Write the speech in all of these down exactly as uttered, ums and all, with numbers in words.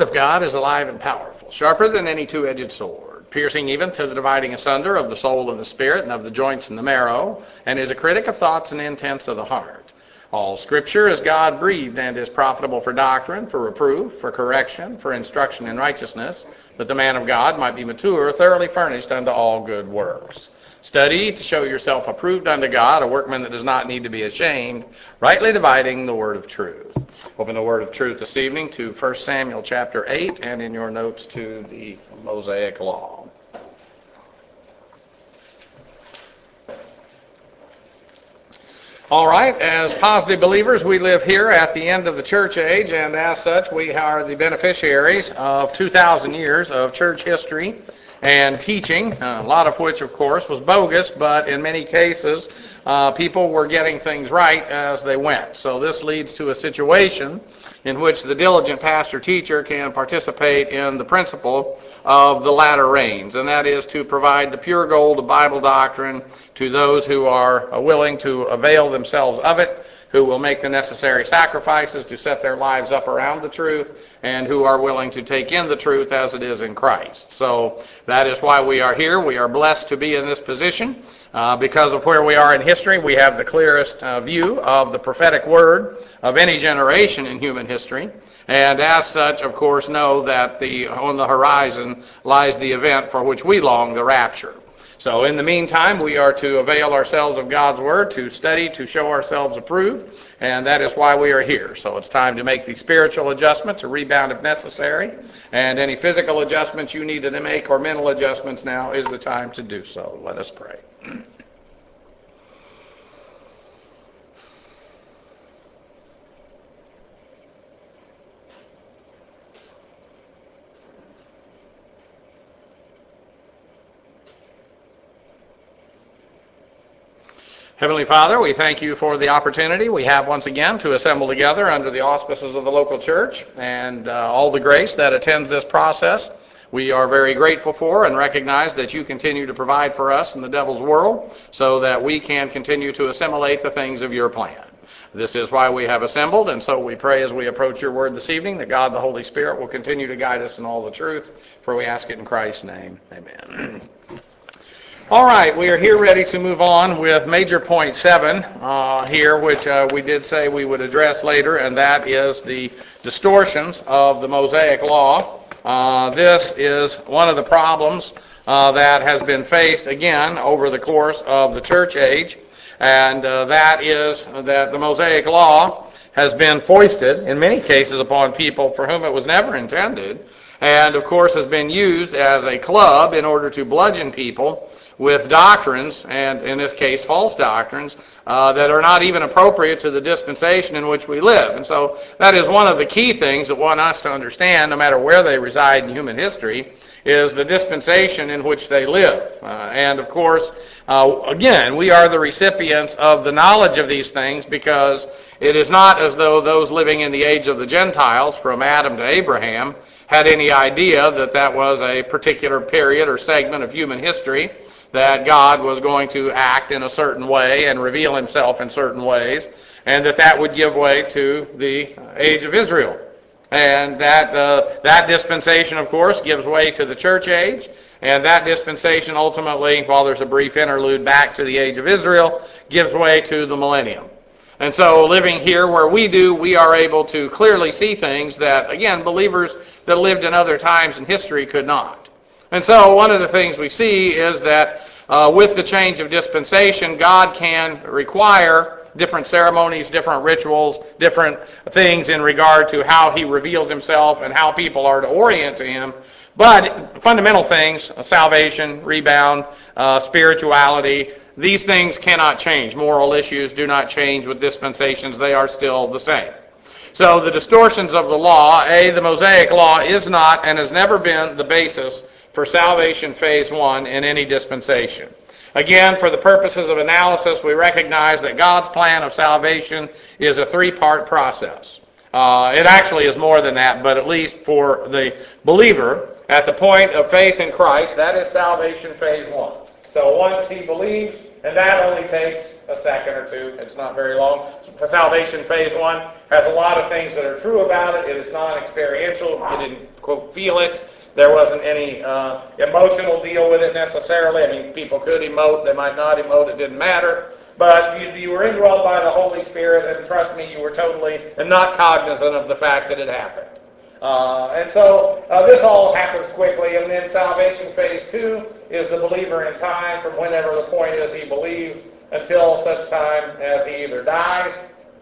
of God is alive and powerful, sharper than any two-edged sword, piercing even to the dividing asunder of the soul and the spirit and of the joints and the marrow, and is a critic of thoughts and intents of the heart. All Scripture is God-breathed and is profitable for doctrine, for reproof, for correction, for instruction in righteousness, that the man of God might be mature, thoroughly furnished unto all good works. Study to show yourself approved unto God, a workman that does not need to be ashamed, rightly dividing the word of truth. Open the word of truth this evening to First Samuel chapter eight, and in your notes to the Mosaic Law. All right, as positive believers, we live here at the end of the church age, and as such, we are the beneficiaries of two thousand years of church history and teaching, a lot of which, of course, was bogus, but in many cases, uh, people were getting things right as they went. So this leads to a situation in which the diligent pastor-teacher can participate in the principle of the latter rains, and that is to provide the pure gold of Bible doctrine to those who are willing to avail themselves of it, who will make the necessary sacrifices to set their lives up around the truth, and who are willing to take in the truth as it is in Christ. So that is why we are here. We are blessed to be in this position. Uh, because of where we are in history, we have the clearest uh, view of the prophetic word of any generation in human history. And as such, of course, know that the on the horizon lies the event for which we long, the rapture. So in the meantime, we are to avail ourselves of God's Word, to study, to show ourselves approved, and that is why we are here. So it's time to make the spiritual adjustment, to rebound if necessary, and any physical adjustments you need to make or mental adjustments, now is the time to do so. Let us pray. Heavenly Father, we thank you for the opportunity we have once again to assemble together under the auspices of the local church and uh, all the grace that attends this process. We are very grateful for and recognize that you continue to provide for us in the devil's world so that we can continue to assimilate the things of your plan. This is why we have assembled, and so we pray as we approach your word this evening that God the Holy Spirit will continue to guide us in all the truth, for we ask it in Christ's name. Amen. All right, we are here ready to move on with major point seven uh, here, which uh, we did say we would address later, and that is the distortions of the Mosaic Law. Uh, this is one of the problems uh, that has been faced, again, over the course of the church age, and uh, that is that the Mosaic Law has been foisted, in many cases, upon people for whom it was never intended, and, of course, has been used as a club in order to bludgeon people with doctrines, and in this case false doctrines, uh, that are not even appropriate to the dispensation in which we live. And so that is one of the key things that one has to understand, no matter where they reside in human history, is the dispensation in which they live. Uh, and of course, uh, again, we are the recipients of the knowledge of these things, because it is not as though those living in the age of the Gentiles, from Adam to Abraham, had any idea that that was a particular period or segment of human history, that God was going to act in a certain way and reveal himself in certain ways, and that that would give way to the age of Israel. And that uh, that dispensation, of course, gives way to the church age, and that dispensation ultimately, while there's a brief interlude back to the age of Israel, gives way to the millennium. And so living here where we do, we are able to clearly see things that, again, believers that lived in other times in history could not. And so one of the things we see is that uh, with the change of dispensation, God can require different ceremonies, different rituals, different things in regard to how he reveals himself and how people are to orient to him. But fundamental things, salvation, rebound, uh, spirituality, these things cannot change. Moral issues do not change with dispensations. They are still the same. So the distortions of the law, A, the Mosaic Law is not and has never been the basis for salvation phase one in any dispensation. Again, for the purposes of analysis, we recognize that God's plan of salvation is a three-part process. Uh, it actually is more than that, but at least for the believer, at the point of faith in Christ, that is salvation phase one. So once he believes And that only takes a second or two. It's not very long. Salvation phase one has a lot of things that are true about it. It is non-experiential. You didn't, quote, feel it. There wasn't any uh, emotional deal with it necessarily. I mean, people could emote. They might not emote. It didn't matter. But you, you were indwelled by the Holy Spirit, and trust me, you were totally and not cognizant of the fact that it happened. Uh, and so uh, this all happens quickly, and then salvation phase two is the believer in time from whenever the point is he believes until such time as he either dies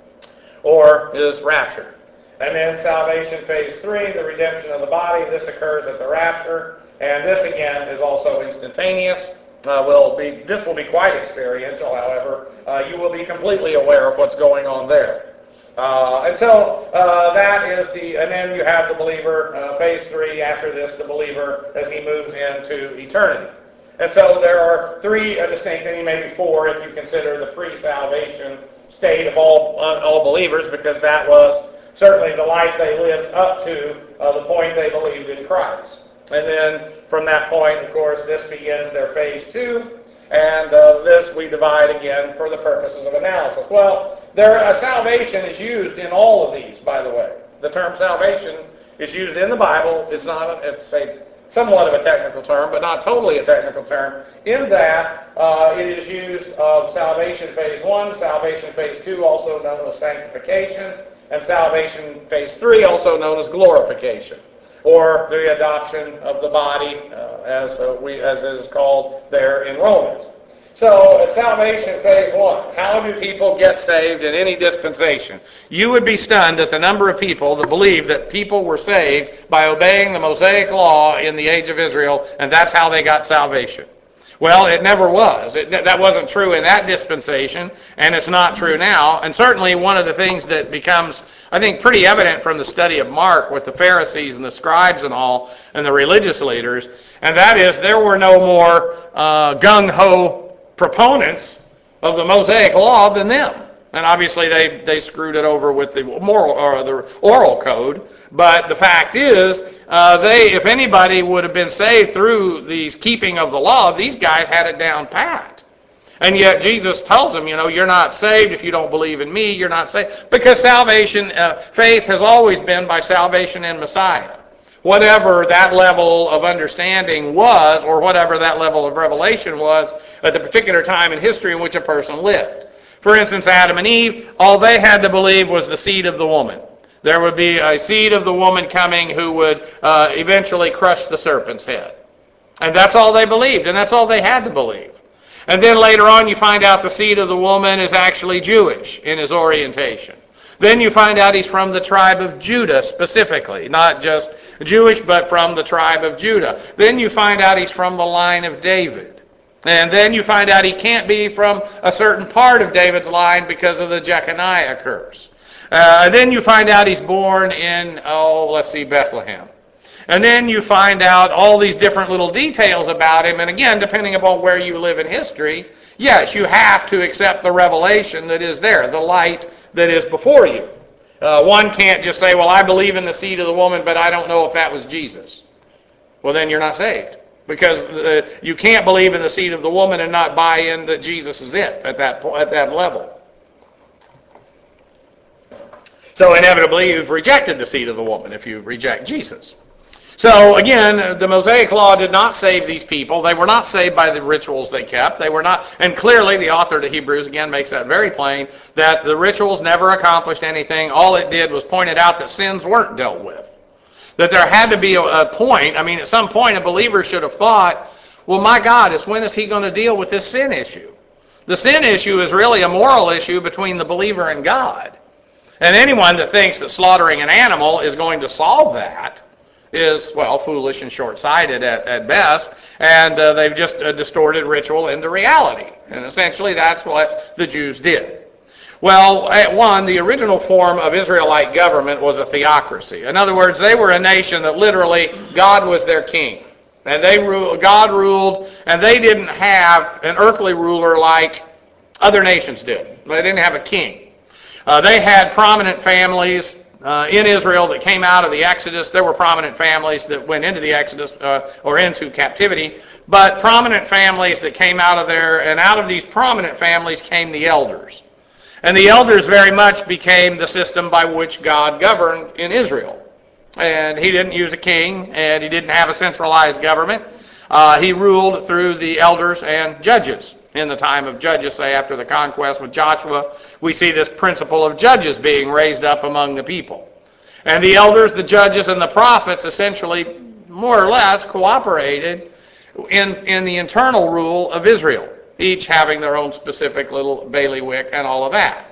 or is raptured. And then salvation phase three, the redemption of the body, this occurs at the rapture, and this again is also instantaneous. Uh, will be this will be quite experiential, however. Uh, you will be completely aware of what's going on there. Uh, and so uh, that is the, and then you have the believer, uh, phase three, after this, the believer as he moves into eternity. And so there are three uh, distinct, and maybe four if you consider the pre-salvation state of all, uh, all believers, because that was certainly the life they lived up to uh, the point they believed in Christ. And then from that point, of course, this begins their phase two. And uh, this we divide again for the purposes of analysis. Well, there, uh, salvation is used in all of these, by the way. The term salvation is used in the Bible. It's not, a, it's a somewhat of a technical term, but not totally a technical term, in that uh, it is used of salvation phase one, salvation phase two, also known as sanctification, and salvation phase three, also known as glorification, or the adoption of the body, uh, as uh, we as it is called there in Romans. So, at salvation phase one, how do people get saved in any dispensation? You would be stunned at the number of people that believe that people were saved by obeying the Mosaic law in the age of Israel, and that's how they got salvation. Well, it never was. It, that wasn't true in that dispensation, and it's not true now. And certainly one of the things that becomes, I think, pretty evident from the study of Mark with the Pharisees and the scribes and all, and the religious leaders, and that is there were no more uh, gung-ho proponents of the Mosaic law than them. And obviously they, they screwed it over with the moral or the oral code. But the fact is, uh, they if anybody would have been saved through these keeping of the law, these guys had it down pat. And yet Jesus tells them, you know, you're not saved if you don't believe in me. You're not saved because salvation, uh, faith has always been by salvation in Messiah. Whatever that level of understanding was, or whatever that level of revelation was at the particular time in history in which a person lived. For instance, Adam and Eve, all they had to believe was the seed of the woman. There would be a seed of the woman coming who would uh, eventually crush the serpent's head. And that's all they believed, and that's all they had to believe. And then later on you find out the seed of the woman is actually Jewish in his orientation. Then you find out he's from the tribe of Judah specifically, not just Jewish, but from the tribe of Judah. Then you find out he's from the line of David. And then you find out he can't be from a certain part of David's line because of the Jeconiah curse. Uh, then you find out he's born in, oh, let's see, Bethlehem. And then you find out all these different little details about him. And again, depending upon where you live in history, yes, you have to accept the revelation that is there, the light that is before you. Uh, one can't just say, well, I believe in the seed of the woman, but I don't know if that was Jesus. Well, then you're not saved. Because uh, you can't believe in the seed of the woman and not buy in that Jesus is it at that po- at that level. So inevitably, you've rejected the seed of the woman if you reject Jesus. So again, the Mosaic law did not save these people. They were not saved by the rituals they kept. They were not, and clearly the author to Hebrews again makes that very plain, that the rituals never accomplished anything. All it did was pointed out that sins weren't dealt with. That there had to be a, a point, I mean, at some point a believer should have thought, well, my God, is when is he going to deal with this sin issue? The sin issue is really a moral issue between the believer and God. And anyone that thinks that slaughtering an animal is going to solve that is, well, foolish and short-sighted at, at best, and uh, they've just uh, distorted ritual into reality. And essentially that's what the Jews did. Well, at one, the original form of Israelite government was a theocracy. In other words, they were a nation that literally God was their king. And they ruled, God ruled, and they didn't have an earthly ruler like other nations did. They didn't have a king. Uh, they had prominent families, uh, in Israel that came out of the Exodus. There were prominent families that went into the Exodus uh, or into captivity, but prominent families that came out of there, and out of these prominent families came the elders. And the elders very much became the system by which God governed in Israel. And he didn't use a king, and he didn't have a centralized government. Uh, he ruled through the elders and judges. In the time of Judges, say after the conquest with Joshua, we see this principle of judges being raised up among the people. And the elders, the judges, and the prophets essentially, more or less, cooperated in, in the internal rule of Israel, each having their own specific little bailiwick and all of that.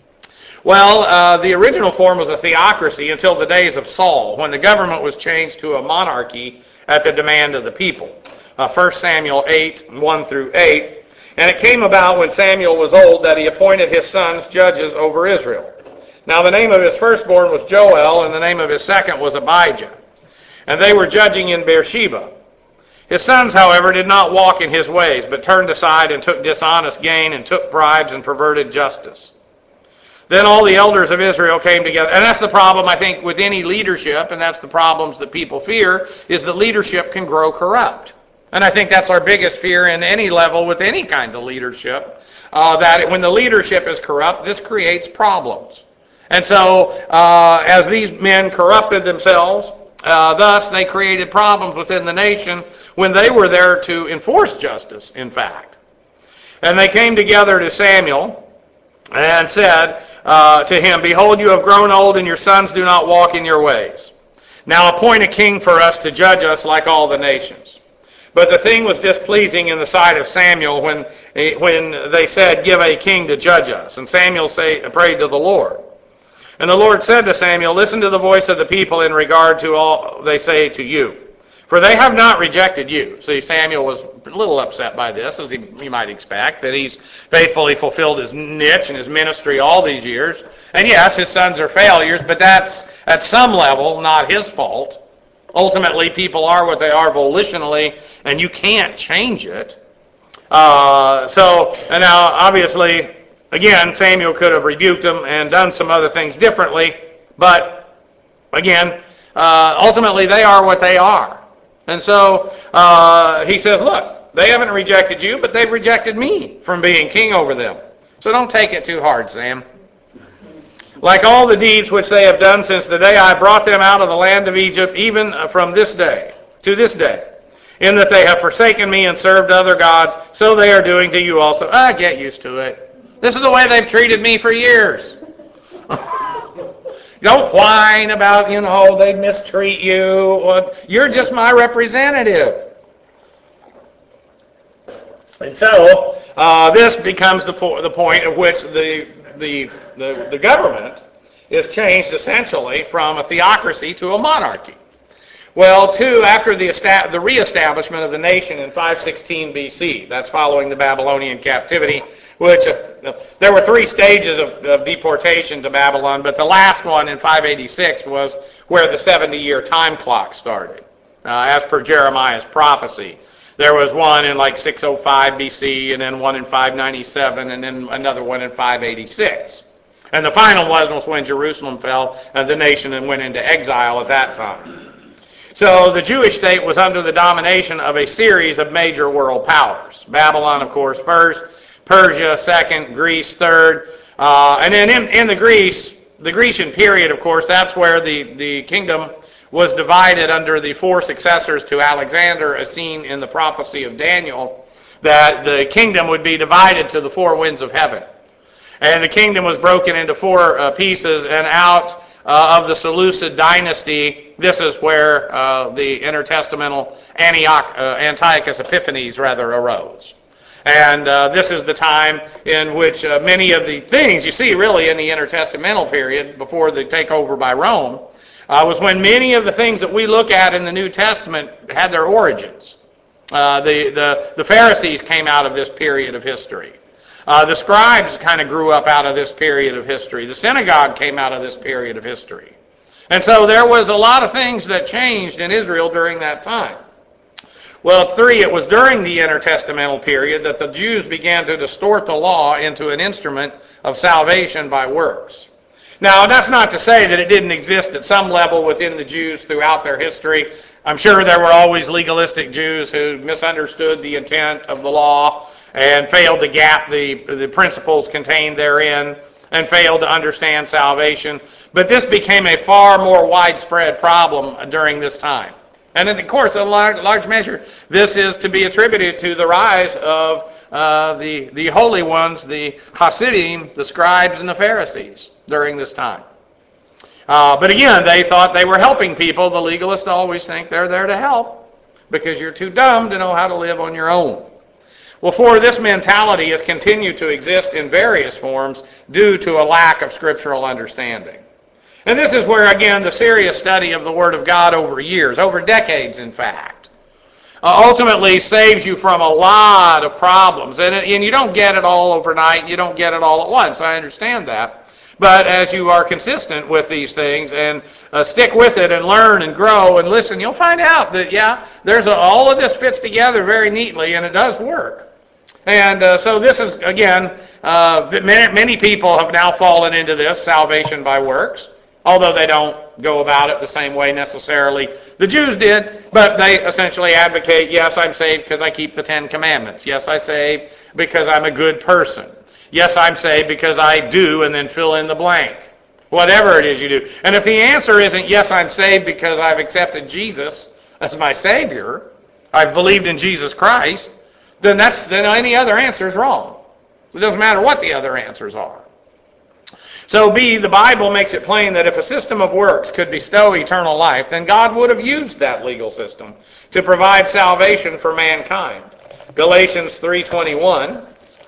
Well, uh, the original form was a theocracy until the days of Saul, when the government was changed to a monarchy at the demand of the people. Uh, First Samuel eight, one through eight. And it came about when Samuel was old that he appointed his sons judges over Israel. Now the name of his firstborn was Joel, and the name of his second was Abijah. And they were judging in Beersheba. His sons, however, did not walk in his ways, but turned aside and took dishonest gain, and took bribes and perverted justice. Then all the elders of Israel came together. And that's the problem, I think, with any leadership, and that's the problems that people fear, is that leadership can grow corrupt. And I think that's our biggest fear in any level with any kind of leadership, uh, that when the leadership is corrupt, this creates problems. And so, uh, as these men corrupted themselves, uh, thus they created problems within the nation when they were there to enforce justice, in fact. And they came together to Samuel and said uh, to him, "Behold, you have grown old, and your sons do not walk in your ways. Now appoint a king for us to judge us like all the nations." But the thing was displeasing in the sight of Samuel when, when they said, "Give a king to judge us." And Samuel say, prayed to the Lord. And the Lord said to Samuel, "Listen to the voice of the people in regard to all they say to you. For they have not rejected you." See, Samuel was a little upset by this, as he, you might expect, that he's faithfully fulfilled his niche and his ministry all these years. And yes, his sons are failures, but that's at some level not his fault. Ultimately, people are what they are volitionally, and you can't change it. Uh, so, and now, obviously, again, Samuel could have rebuked them and done some other things differently, but, again, uh, ultimately, they are what they are. And so, uh, he says, look, they haven't rejected you, but they've rejected me from being king over them. So don't take it too hard, Sam. "Like all the deeds which they have done since the day I brought them out of the land of Egypt, even from this day to this day, in that they have forsaken me and served other gods, so they are doing to you also." Ah, get used to it. This is the way they've treated me for years. Don't whine about, you know, they mistreat you. You're just my representative. And so, uh, this becomes the, po- the point at which the The, the, the government is changed essentially from a theocracy to a monarchy. Well, too, after the, esta- the reestablishment of the nation in five sixteen B C, that's following the Babylonian captivity, which uh, there were three stages of, of deportation to Babylon, but the last one in five eighty-six was where the seventy-year time clock started, uh, as per Jeremiah's prophecy. There was one in like six oh five B C, and then one in five ninety-seven, and then another one in five eighty-six. And the final one was when Jerusalem fell, and the nation went into exile at that time. So the Jewish state was under the domination of a series of major world powers. Babylon, of course, first, Persia second, Greece third. Uh, and then in, in the Greece, the Grecian period, of course, that's where the, the kingdom was divided under the four successors to Alexander, as seen in the prophecy of Daniel, that the kingdom would be divided to the four winds of heaven. And the kingdom was broken into four uh, pieces, and out uh, of the Seleucid dynasty, this is where uh, the intertestamental Antioch, uh, Antiochus Epiphanes rather arose. And uh, this is the time in which uh, many of the things you see really in the intertestamental period before the takeover by Rome, Uh, was when many of the things that we look at in the New Testament had their origins. Uh, the, the, the Pharisees came out of this period of history. Uh, the scribes kind of grew up out of this period of history. The synagogue came out of this period of history. And so there was a lot of things that changed in Israel during that time. Well, three, it was during the intertestamental period that the Jews began to distort the law into an instrument of salvation by works. Now, that's not to say that it didn't exist at some level within the Jews throughout their history. I'm sure there were always legalistic Jews who misunderstood the intent of the law and failed to gap the, the principles contained therein and failed to understand salvation. But this became a far more widespread problem during this time. And of course, in a large, large measure, this is to be attributed to the rise of uh, the, the holy ones, the Hasidim, the scribes and the Pharisees during this time. Uh, but again, they thought they were helping people. The legalists always think they're there to help because you're too dumb to know how to live on your own. Well, for this mentality has continued to exist in various forms due to a lack of scriptural understanding. And this is where, again, the serious study of the Word of God over years, over decades, in fact, uh, ultimately saves you from a lot of problems. And, and you don't get it all overnight. You don't get it all at once. I understand that. But as you are consistent with these things and uh, stick with it and learn and grow and listen, you'll find out that, yeah, there's a, all of this fits together very neatly, and it does work. And uh, so this is, again, uh, many, many people have now fallen into this, salvation by works, although they don't go about it the same way necessarily the Jews did, but they essentially advocate, yes, I'm saved because I keep the Ten Commandments. Yes, I save because I'm a good person. Yes, I'm saved because I do, and then fill in the blank. Whatever it is you do. And if the answer isn't, yes, I'm saved because I've accepted Jesus as my Savior, I've believed in Jesus Christ, then that's then any other answer is wrong. It doesn't matter what the other answers are. So B, the Bible makes it plain that if a system of works could bestow eternal life, then God would have used that legal system to provide salvation for mankind. Galatians three twenty-one.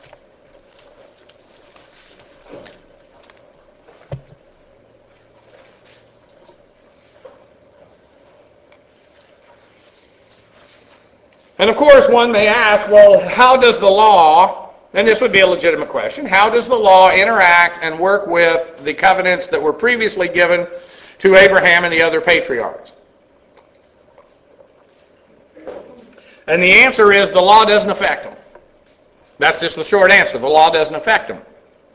And of course, one may ask, well, how does the law, and this would be a legitimate question, how does the law interact and work with the covenants that were previously given to Abraham and the other patriarchs? And the answer is the law doesn't affect them. That's just the short answer. The law doesn't affect them.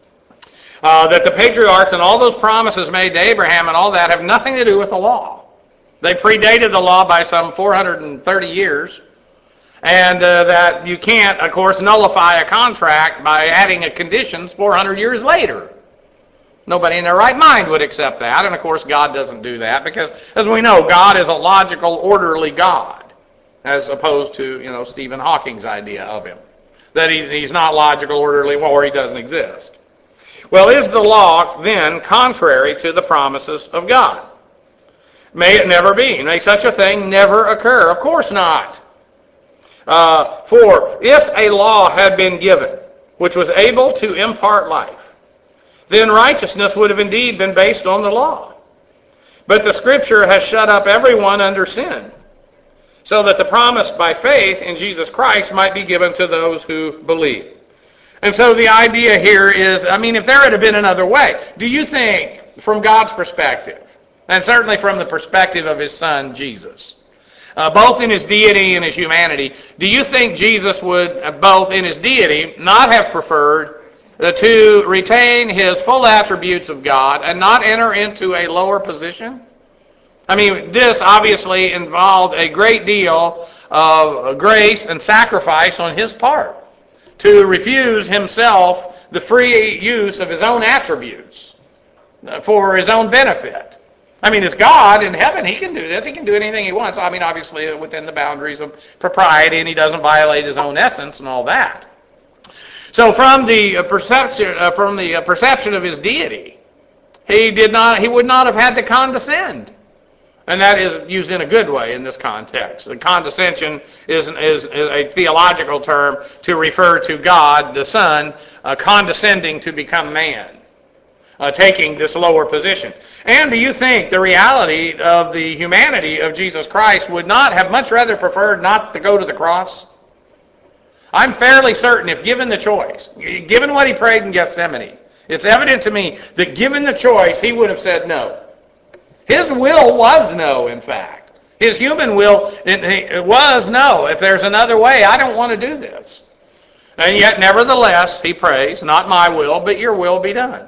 Uh, that the patriarchs and all those promises made to Abraham and all that have nothing to do with the law. They predated the law by some four hundred thirty years. And uh, that you can't, of course, nullify a contract by adding a conditions four hundred years later. Nobody in their right mind would accept that. And, of course, God doesn't do that because, as we know, God is a logical, orderly God, as opposed to, you know, Stephen Hawking's idea of him. That he's, he's not logical, orderly, or he doesn't exist. Well, is the law, then, contrary to the promises of God? May it never be. May such a thing never occur. Of course not. Uh, for if a law had been given, which was able to impart life, then righteousness would have indeed been based on the law. But the Scripture has shut up everyone under sin, so that the promise by faith in Jesus Christ might be given to those who believe. And so the idea here is, I mean, if there had been another way, do you think, from God's perspective, and certainly from the perspective of His Son, Jesus, Uh, both in His deity and His humanity, do you think Jesus would, uh, both in His deity, not have preferred uh, to retain His full attributes of God and not enter into a lower position? I mean, this obviously involved a great deal of grace and sacrifice on His part to refuse Himself the free use of His own attributes for His own benefit. I mean, as God in heaven, He can do this. He can do anything He wants. I mean, obviously within the boundaries of propriety, and He doesn't violate His own essence and all that. So from the perception, uh, from the perception of His deity, He did not. He would not have had to condescend, and that is used in a good way in this context. The condescension is, is, is a theological term to refer to God, the Son, uh, condescending to become man. Uh, taking this lower position. And do you think the reality of the humanity of Jesus Christ would not have much rather preferred not to go to the cross? I'm fairly certain if given the choice, given what He prayed in Gethsemane, it's evident to me that given the choice, He would have said no. His will was no, in fact. His human will it, it was no. If there's another way, I don't want to do this. And yet, nevertheless, He prays, not my will, but your will be done.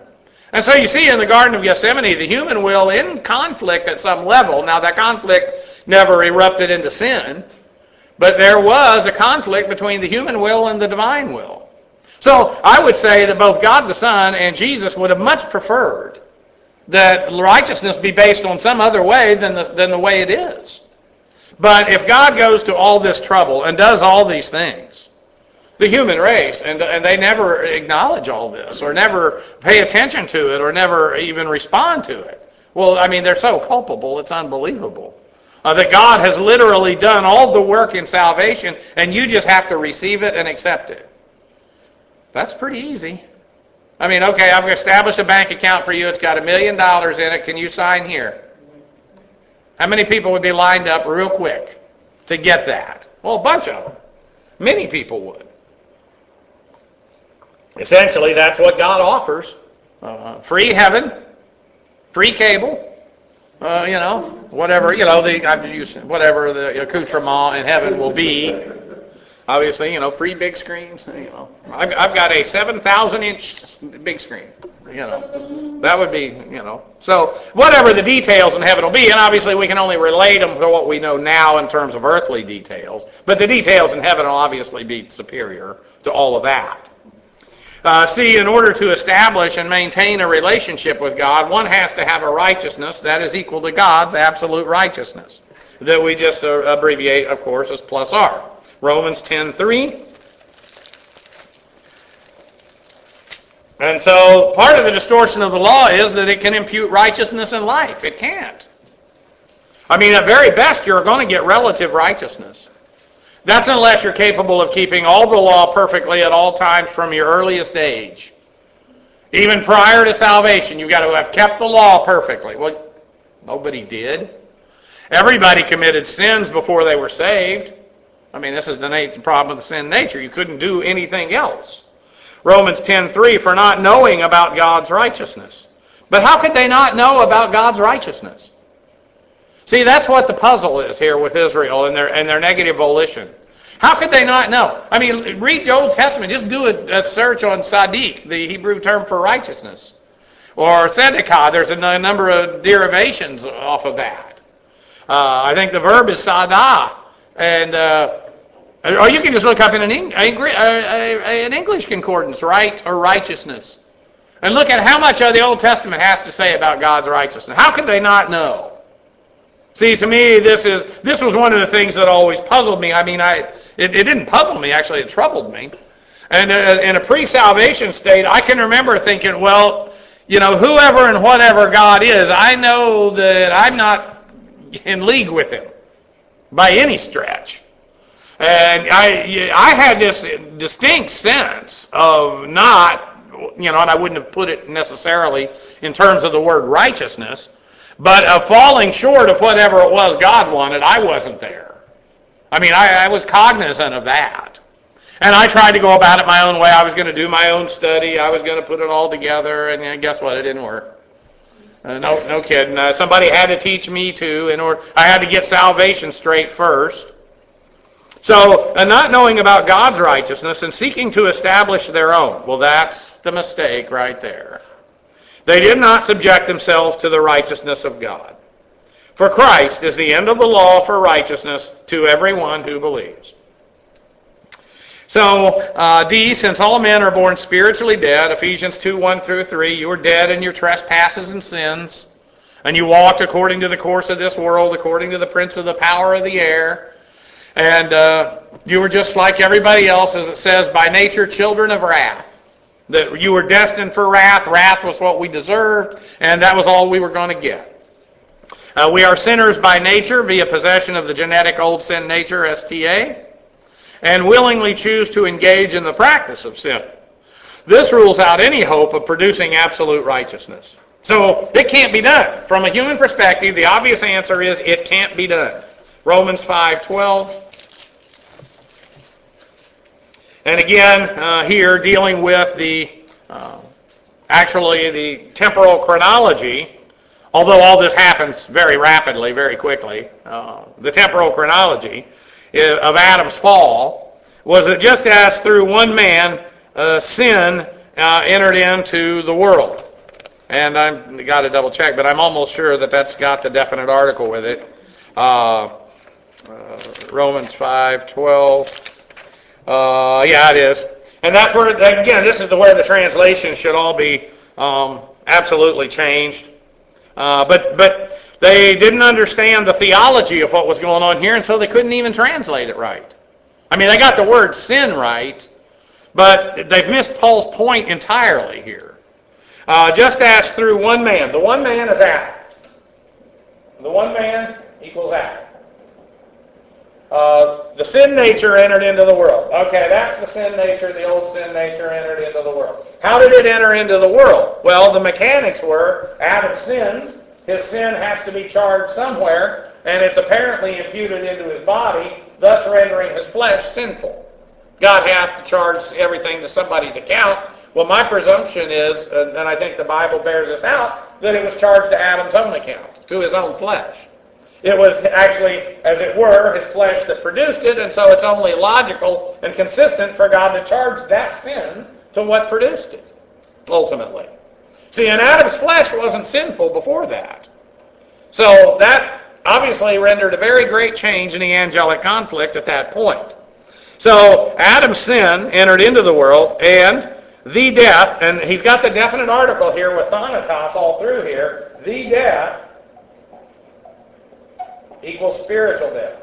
And so you see in the Garden of Gethsemane, the human will in conflict at some level. Now that conflict never erupted into sin, but there was a conflict between the human will and the divine will. So I would say that both God the Son and Jesus would have much preferred that righteousness be based on some other way than the, than the way it is. But if God goes to all this trouble and does all these things, the human race, and, and they never acknowledge all this, or never pay attention to it, or never even respond to it. Well, I mean, they're so culpable, it's unbelievable. Uh, that God has literally done all the work in salvation, and you just have to receive it and accept it. That's pretty easy. I mean, okay, I've established a bank account for you. It's got a million dollars in it. Can you sign here? How many people would be lined up real quick to get that? Well, a bunch of them. Many people would. Essentially, that's what God offers. Uh, free heaven, free cable, uh, you know, whatever, you know, the I'm using whatever the accoutrement in heaven will be. Obviously, you know, free big screens. You know, I've, I've got a seven thousand inch big screen. You know, that would be, you know. So whatever the details in heaven will be, and obviously we can only relate them to what we know now in terms of earthly details. But the details in heaven will obviously be superior to all of that. Uh, see, in order to establish and maintain a relationship with God, one has to have a righteousness that is equal to God's absolute righteousness, that we just uh, abbreviate, of course, as plus R. Romans ten three. And so part of the distortion of the law is that it can impute righteousness in life. It can't. I mean, at very best, you're going to get relative righteousness. That's unless you're capable of keeping all the law perfectly at all times from your earliest age. Even prior to salvation, you've got to have kept the law perfectly. Well, nobody did. Everybody committed sins before they were saved. I mean, this is the nature, problem of the sin nature. You couldn't do anything else. Romans ten three, for not knowing about God's righteousness. But how could they not know about God's righteousness? See, that's what the puzzle is here with Israel and their and their negative volition. How could they not know? I mean, read the Old Testament. Just do a, a search on Sadiq, the Hebrew term for righteousness. Or Tzedakah. There's a, n- a number of derivations off of that. Uh, I think the verb is sadah. And, uh, or you can just look up in an, Eng- an English concordance, right or righteousness. And look at how much of the Old Testament has to say about God's righteousness. How could they not know? See, to me, this is this was one of the things that always puzzled me. I mean, I it, it didn't puzzle me, actually, it troubled me. And uh, in a pre-salvation state, I can remember thinking, well, you know, whoever and whatever God is, I know that I'm not in league with him by any stretch. And I, I had this distinct sense of not, you know, and I wouldn't have put it necessarily in terms of the word righteousness, but of falling short of whatever it was God wanted. I wasn't there. I mean, I, I was cognizant of that. And I tried to go about it my own way. I was going to do my own study. I was going to put it all together, and you know, guess what? It didn't work. Uh, no, no kidding. Uh, somebody had to teach me too. In order, I had to get salvation straight first. So, uh, not knowing about God's righteousness and seeking to establish their own. Well, that's the mistake right there. They did not subject themselves to the righteousness of God. For Christ is the end of the law for righteousness to everyone who believes. So, uh, D, since all men are born spiritually dead, Ephesians two, one through three, you were dead in your trespasses and sins, and you walked according to the course of this world, according to the prince of the power of the air, and uh, you were just like everybody else, as it says, by nature children of wrath. That you were destined for wrath. Wrath was what we deserved, and that was all we were going to get. Uh, we are sinners by nature via possession of the genetic old sin nature, S T A, and willingly choose to engage in the practice of sin. This rules out any hope of producing absolute righteousness. So it can't be done. From a human perspective, the obvious answer is it can't be done. Romans five twelve. And again, uh, here dealing with the, uh, actually the temporal chronology, although all this happens very rapidly, very quickly, uh, the temporal chronology of Adam's fall was that just as through one man uh, sin uh, entered into the world. And I've got to double check, but I'm almost sure that that's got the definite article with it. Uh, uh, Romans five twelve. Uh, yeah, it is. And that's where, again, this is the, where the translation should all be um, absolutely changed. Uh, but but they didn't understand the theology of what was going on here, and so they couldn't even translate it right. I mean, they got the word sin right, but they've missed Paul's point entirely here. Uh, just as through one man. The one man is Adam. The one man equals Adam. Uh, the sin nature entered into the world. Okay, that's the sin nature. The old sin nature entered into the world. How did it enter into the world? Well, the mechanics were Adam sins. His sin has to be charged somewhere, and it's apparently imputed into his body, thus rendering his flesh sinful. God has to charge everything to somebody's account. Well, my presumption is, and I think the Bible bears this out, that it was charged to Adam's own account, to his own flesh. It was actually, as it were, his flesh that produced it, and so it's only logical and consistent for God to charge that sin to what produced it, ultimately. See, and Adam's flesh wasn't sinful before that. So that obviously rendered a very great change in the angelic conflict at that point. So Adam's sin entered into the world, and the death, and he's got the definite article here with thanatos all through here, the death equals spiritual death,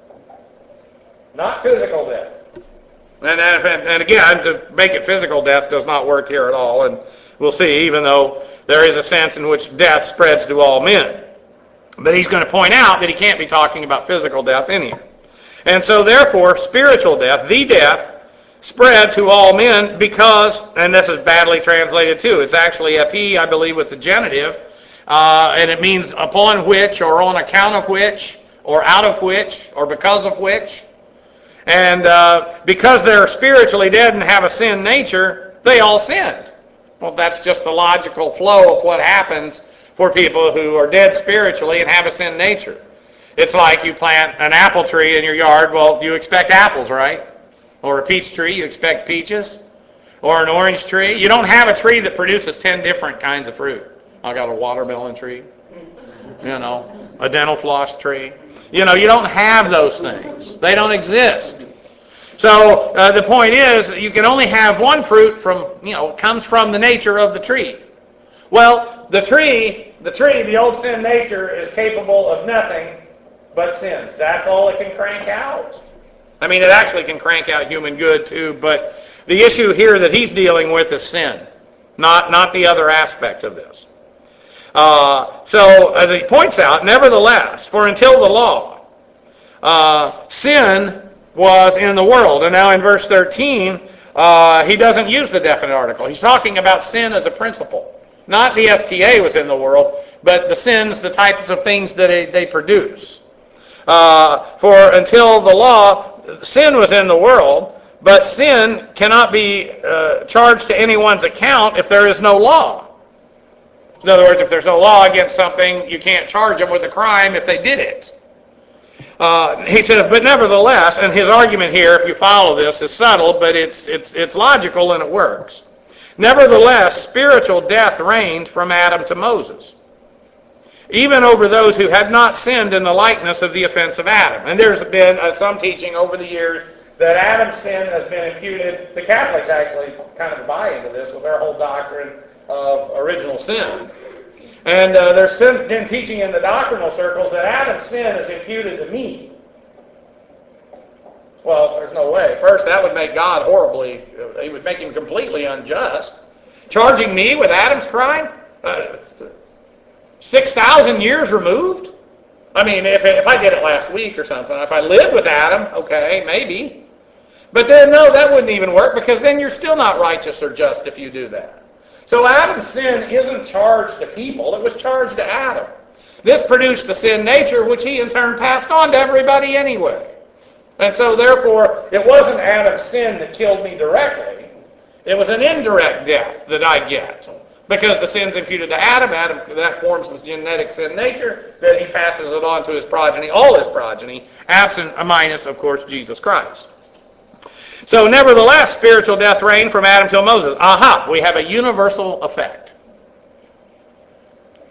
not physical death. And, and, and again, to make it physical death does not work here at all, and we'll see, even though there is a sense in which death spreads to all men. But he's going to point out that he can't be talking about physical death in here. And so therefore, spiritual death, the death, spread to all men because, and this is badly translated too, it's actually epi, I believe, with the genitive, uh, and it means upon which, or on account of which, or out of which, or because of which. And uh, because they're spiritually dead and have a sin nature, they all sinned. Well, that's just the logical flow of what happens for people who are dead spiritually and have a sin nature. It's like you plant an apple tree in your yard. Well, you expect apples, right? Or a peach tree, you expect peaches. Or an orange tree. You don't have a tree that produces ten different kinds of fruit. I got a watermelon tree, you know, a dental floss tree. You know, you don't have those things. They don't exist. So uh, the point is, you can only have one fruit from, you know, comes from the nature of the tree. Well, the tree, the tree, the old sin nature is capable of nothing but sins. That's all it can crank out. I mean, it actually can crank out human good too, but the issue here that he's dealing with is sin, not, not the other aspects of this. Uh, so, as he points out, nevertheless, for until the law, uh, sin was in the world. And now in verse thirteen, uh, he doesn't use the definite article. He's talking about sin as a principle. Not the S T A was in the world, but the sins, the types of things that they, they produce. Uh, for until the law, sin was in the world, but sin cannot be uh, charged to anyone's account if there is no law. In other words, if there's no law against something, you can't charge them with a crime if they did it. Uh, he says, but nevertheless, and his argument here, if you follow this, is subtle, but it's it's it's logical and it works. Nevertheless, spiritual death reigned from Adam to Moses, even over those who had not sinned in the likeness of the offense of Adam. And there's been uh, some teaching over the years that Adam's sin has been imputed. The Catholics actually kind of buy into this with their whole doctrine of original sin. And uh, there's been teaching in the doctrinal circles that Adam's sin is imputed to me. Well, there's no way. First, that would make God horribly, it would make him completely unjust. Charging me with Adam's crime? Uh, six thousand years removed? I mean, if, if I did it last week or something, if I lived with Adam, okay, maybe. But then, no, that wouldn't even work, because then you're still not righteous or just if you do that. So Adam's sin isn't charged to people, it was charged to Adam. This produced the sin nature, which he in turn passed on to everybody anyway. And so therefore, it wasn't Adam's sin that killed me directly. It was an indirect death that I get. Because the sin's imputed to Adam, Adam that forms the genetic sin nature, then he passes it on to his progeny, all his progeny, absent a minus, of course, Jesus Christ. So, nevertheless, spiritual death reigned from Adam till Moses. Aha, we have a universal effect.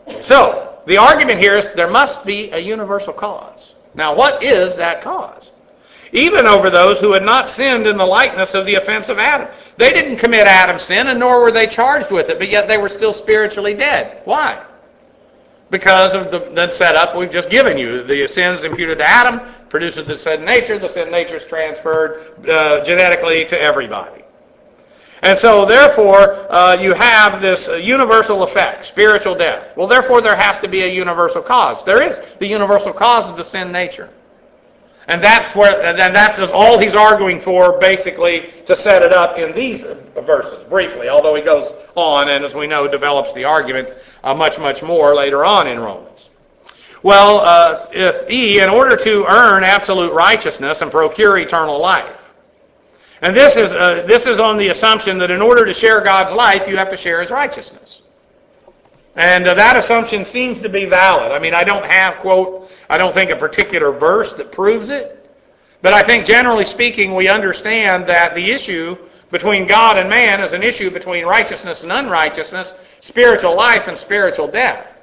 So, the argument here is there must be a universal cause. Now, what is that cause? Even over those who had not sinned in the likeness of the offense of Adam. They didn't commit Adam's sin, and nor were they charged with it, but yet they were still spiritually dead. Why? Because of the, the setup we've just given you. The sins imputed to Adam produces the sin nature. The sin nature is transferred uh, genetically to everybody. And so, therefore, uh, you have this uh, universal effect, spiritual death. Well, therefore, there has to be a universal cause. There is. The universal cause of the sin nature. And that's where, and that's all he's arguing for, basically, to set it up in these verses, briefly, although he goes on and, as we know, develops the argument uh, much, much more later on in Romans. Well, uh, if E, in order to earn absolute righteousness and procure eternal life. And this is, uh, this is on the assumption that in order to share God's life, you have to share his righteousness. And uh, that assumption seems to be valid. I mean, I don't have, quote, I don't think a particular verse that proves it. But I think, generally speaking, we understand that the issue between God and man is an issue between righteousness and unrighteousness, spiritual life and spiritual death.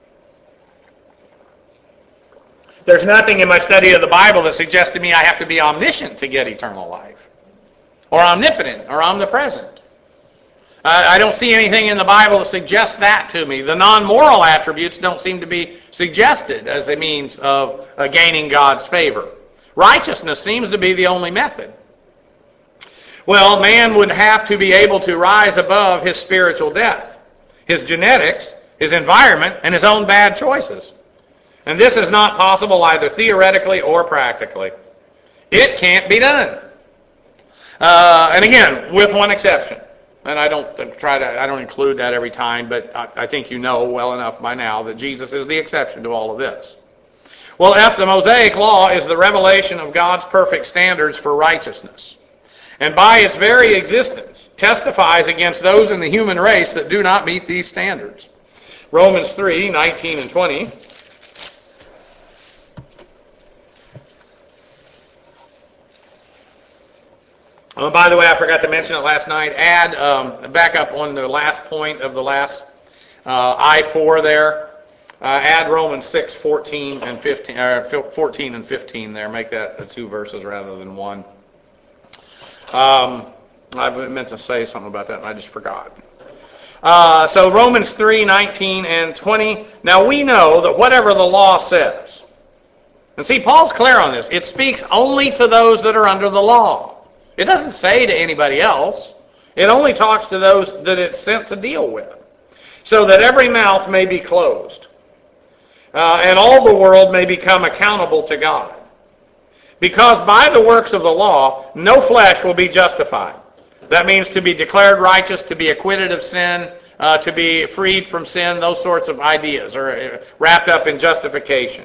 There's nothing in my study of the Bible that suggests to me I have to be omniscient to get eternal life, or omnipotent, or omnipresent. Uh, I don't see anything in the Bible that suggests that to me. The non-moral attributes don't seem to be suggested as a means of uh, gaining God's favor. Righteousness seems to be the only method. Well, man would have to be able to rise above his spiritual death, his genetics, his environment, and his own bad choices. And this is not possible either theoretically or practically. It can't be done. Uh, and again, with one exception. And I don't try to, I don't include that every time, but I, I think you know well enough by now that Jesus is the exception to all of this. Well, F, the Mosaic Law is the revelation of God's perfect standards for righteousness. And by its very existence, testifies against those in the human race that do not meet these standards. Romans three, nineteen and twenty. Oh, by the way, I forgot to mention it last night. Add, um, back up on the last point of the last uh, I four there. Uh, add Romans six, fourteen and fifteen, uh, fourteen and fifteen there. Make that two verses rather than one. Um, I meant to say something about that, and I just forgot. Uh, so Romans three, nineteen and twenty. Now we know that whatever the law says, and see, Paul's clear on this. It speaks only to those that are under the law. It doesn't say to anybody else. It only talks to those that it's sent to deal with. So that every mouth may be closed, uh, and all the world may become accountable to God. Because by the works of the law, no flesh will be justified. That means to be declared righteous, to be acquitted of sin, uh, to be freed from sin, those sorts of ideas are wrapped up in justification.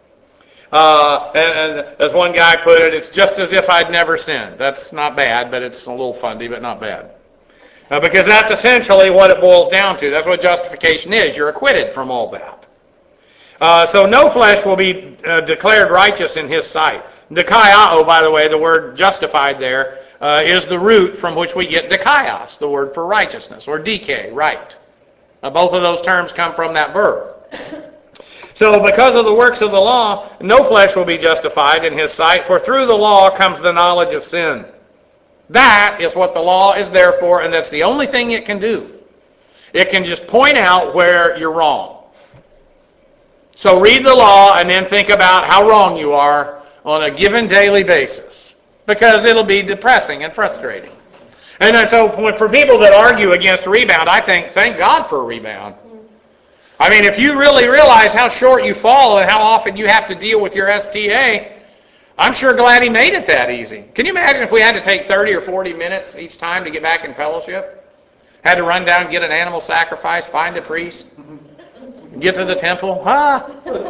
Uh, and, and as one guy put it, it's just as if I'd never sinned. That's not bad, but it's a little funny, but not bad. Uh, because that's essentially what it boils down to. That's what justification is. You're acquitted from all that. Uh, so no flesh will be uh, declared righteous in his sight. Dikaiao, by the way, the word justified there, uh, is the root from which we get dikaios, the word for righteousness, or dike, right. Uh, both of those terms come from that verb. So because of the works of the law, no flesh will be justified in his sight, for through the law comes the knowledge of sin. That is what the law is there for, and that's the only thing it can do. It can just point out where you're wrong. So read the law and then think about how wrong you are on a given daily basis, because it'll be depressing and frustrating. And then so for people that argue against rebound, I think, thank God for a rebound. I mean, if you really realize how short you fall and how often you have to deal with your S T A, I'm sure glad he made it that easy. Can you imagine if we had to take thirty or forty minutes each time to get back in fellowship? Had to run down, get an animal sacrifice, find a priest, get to the temple? Huh?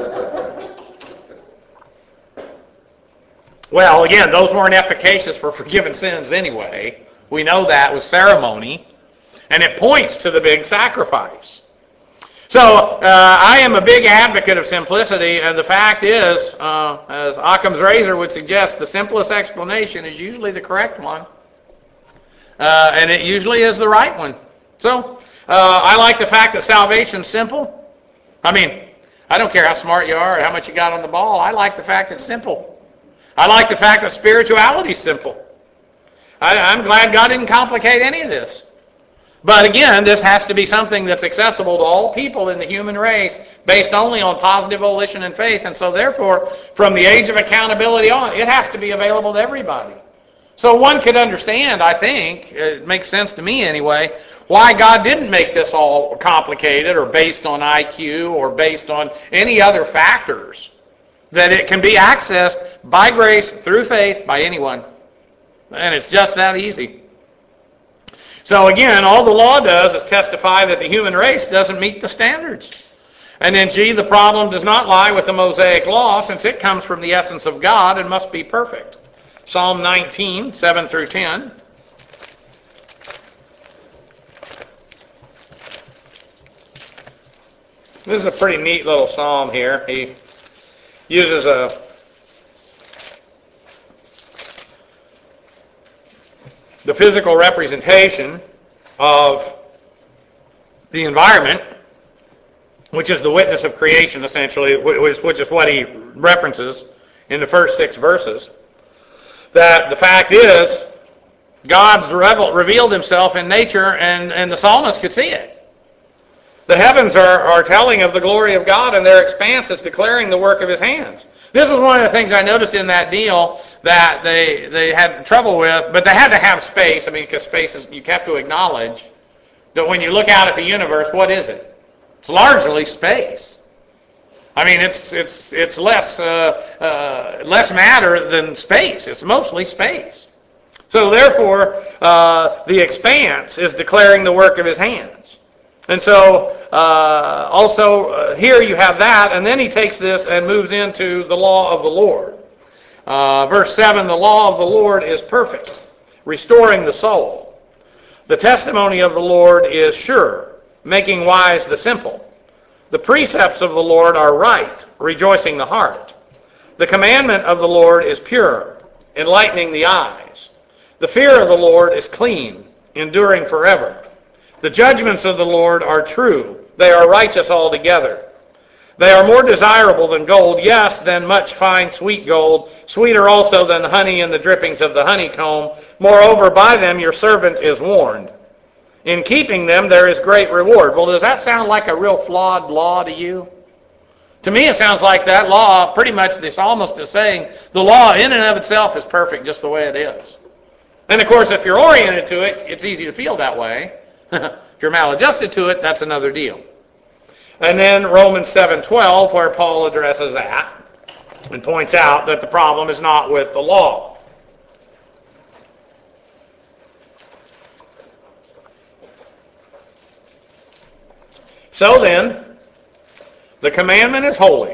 Well, again, those weren't efficacious for forgiving sins anyway. We know that with ceremony. And it points to the big sacrifice. So, uh, I am a big advocate of simplicity, and the fact is, uh, as Occam's razor would suggest, the simplest explanation is usually the correct one. Uh, and it usually is the right one. So, uh, I like the fact that salvation's simple. I mean, I don't care how smart you are or how much you got on the ball. I like the fact it's simple. I like the fact that spirituality is simple. I, I'm glad God didn't complicate any of this. But again, this has to be something that's accessible to all people in the human race based only on positive volition and faith. And so therefore, from the age of accountability on, it has to be available to everybody. So one could understand, I think, it makes sense to me anyway, why God didn't make this all complicated or based on I Q or based on any other factors. That it can be accessed by grace, through faith, by anyone. And it's just that easy. So again, all the law does is testify that the human race doesn't meet the standards. And then G, the problem does not lie with the Mosaic law, since it comes from the essence of God and must be perfect. Psalm nineteen, seven through ten. This is a pretty neat little psalm here. He uses a the physical representation of the environment, which is the witness of creation, essentially, which is what he references in the first six verses. That the fact is, God's revealed himself in nature, and, and the psalmist could see it. The heavens are, are telling of the glory of God, and their expanse is declaring the work of his hands. This was one of the things I noticed in that deal that they they had trouble with, but they had to have space. I mean, because space is, you have to acknowledge that when you look out at the universe, what is it? It's largely space. I mean, it's it's it's less uh, uh, less matter than space. It's mostly space. So therefore, uh, the expanse is declaring the work of his hands. And so, uh, also, uh, here you have that, and then he takes this and moves into the law of the Lord. Uh, verse seven, the law of the Lord is perfect, restoring the soul. The testimony of the Lord is sure, making wise the simple. The precepts of the Lord are right, rejoicing the heart. The commandment of the Lord is pure, enlightening the eyes. The fear of the Lord is clean, enduring forever. The judgments of the Lord are true. They are righteous altogether. They are more desirable than gold, yes, than much fine sweet gold, sweeter also than honey and the drippings of the honeycomb. Moreover, by them your servant is warned. In keeping them there is great reward. Well, does that sound like a real flawed law to you? To me, it sounds like that law, pretty much the psalmist is saying, the law in and of itself is perfect just the way it is. And of course, if you're oriented to it, it's easy to feel that way. If you're maladjusted to it, that's another deal. And then Romans seven twelve, where Paul addresses that and points out that the problem is not with the law. So then, the commandment is holy.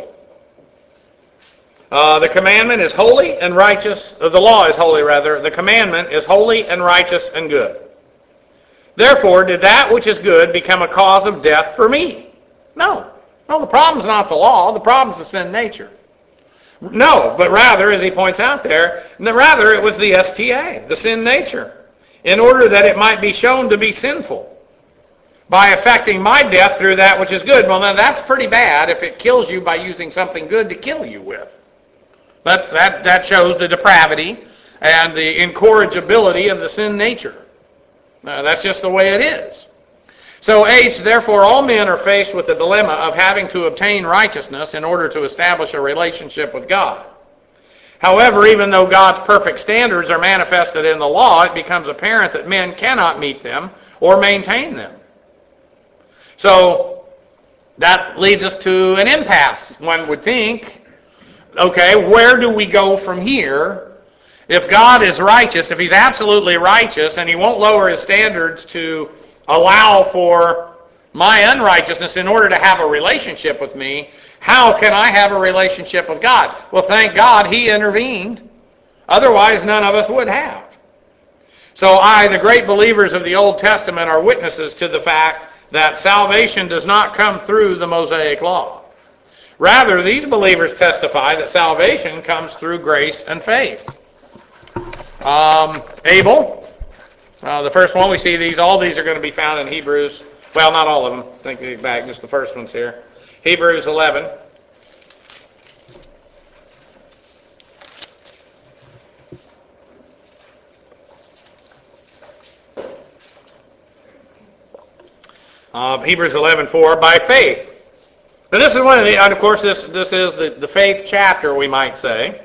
Uh, the commandment is holy and righteous. Uh, the law is holy, rather. The commandment is holy and righteous and good. Therefore, did that which is good become a cause of death for me? No. No, the problem's not the law. The problem's the sin nature. No, but rather, as he points out there, rather it was the S T A, the sin nature, in order that it might be shown to be sinful by affecting my death through that which is good. Well, now that's pretty bad if it kills you by using something good to kill you with. That's, that, that shows the depravity and the incorrigibility of the sin nature. Uh, that's just the way it is. So H, therefore all men are faced with the dilemma of having to obtain righteousness in order to establish a relationship with God. However, even though God's perfect standards are manifested in the law, it becomes apparent that men cannot meet them or maintain them. So that leads us to an impasse. One would think, okay, where do we go from here? If God is righteous, if he's absolutely righteous, and he won't lower his standards to allow for my unrighteousness in order to have a relationship with me, how can I have a relationship with God? Well, thank God he intervened. Otherwise, none of us would have. So I, the great believers of the Old Testament, are witnesses to the fact that salvation does not come through the Mosaic law. Rather, these believers testify that salvation comes through grace and faith. Um, Abel, uh, the first one we see these, all these are going to be found in Hebrews. Well, not all of them. Think back, just the first ones here. Hebrews eleven. Uh, Hebrews eleven four, by faith. Now this is one of the, and of course this, this is the, the faith chapter, we might say.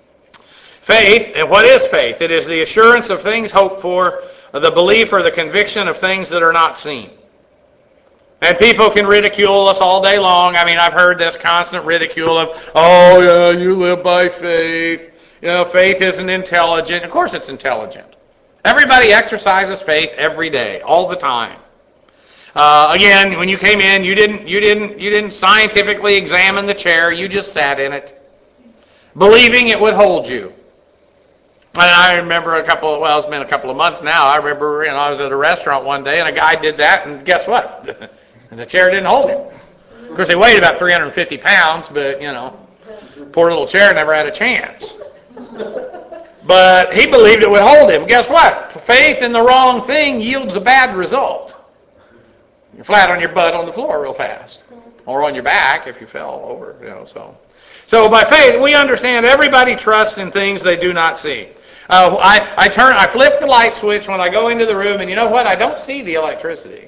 Faith, and what is faith? It is the assurance of things hoped for, the belief or the conviction of things that are not seen. And people can ridicule us all day long. I mean, I've heard this constant ridicule of, oh yeah, you live by faith. You know, faith isn't intelligent. Of course it's intelligent. Everybody exercises faith every day, all the time. Uh, again, when you came in, you didn't, you didn't, you didn't scientifically examine the chair. You just sat in it, believing it would hold you. And I remember a couple of, well, it's been a couple of months now. I remember, you know, I was at a restaurant one day, and a guy did that, and guess what? And the chair didn't hold him. Of course, he weighed about three hundred fifty pounds, but, you know, poor little chair never had a chance. But he believed it would hold him. Guess what? Faith in the wrong thing yields a bad result. You're flat on your butt on the floor real fast. Or on your back if you fell over, you know, so. So by faith, we understand everybody trusts in things they do not see. Uh, I, I turn, I flip the light switch when I go into the room, and you know what? I don't see the electricity.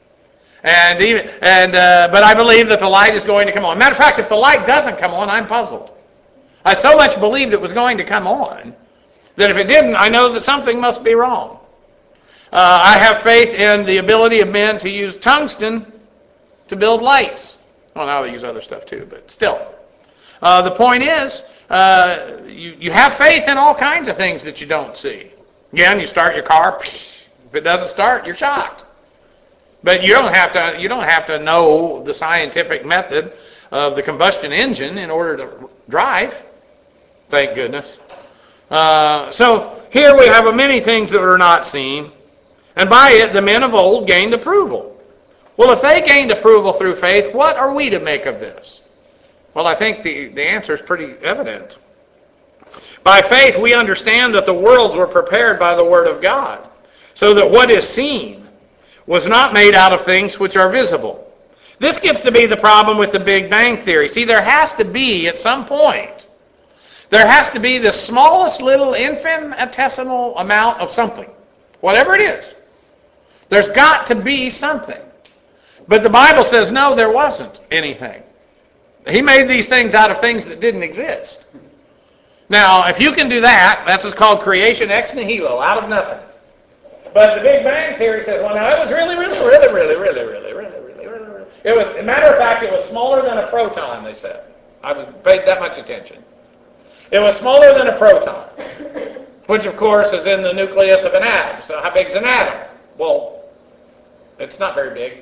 And even, and uh, but I believe that the light is going to come on. Matter of fact, if the light doesn't come on, I'm puzzled. I so much believed it was going to come on that if it didn't, I know that something must be wrong. Uh, I have faith in the ability of men to use tungsten to build lights. Well, now they use other stuff too, but still. Uh, the point is, uh, you, you have faith in all kinds of things that you don't see. Again, you start your car. If it doesn't start, you're shocked. But you don't have to. You don't have to know the scientific method of the combustion engine in order to drive. Thank goodness. Uh, so here we have many things that are not seen, and by it the men of old gained approval. Well, if they gained approval through faith, what are we to make of this? Well, I think the, the answer is pretty evident. By faith, we understand that the worlds were prepared by the Word of God, so that what is seen was not made out of things which are visible. This gets to be the problem with the Big Bang Theory. See, there has to be, at some point, there has to be the smallest little infinitesimal amount of something, whatever it is. There's got to be something. But the Bible says, no, there wasn't anything. He made these things out of things that didn't exist. Now, if you can do that, that's what's called creation ex nihilo, out of nothing. But the Big Bang Theory says, well, now, it was really, really, really, really, really, really, really, really, really, really. It was, as a matter of fact, it was smaller than a proton, they said. I was paid that much attention. It was smaller than a proton, which, of course, is in the nucleus of an atom. So how big is an atom? Well, it's not very big.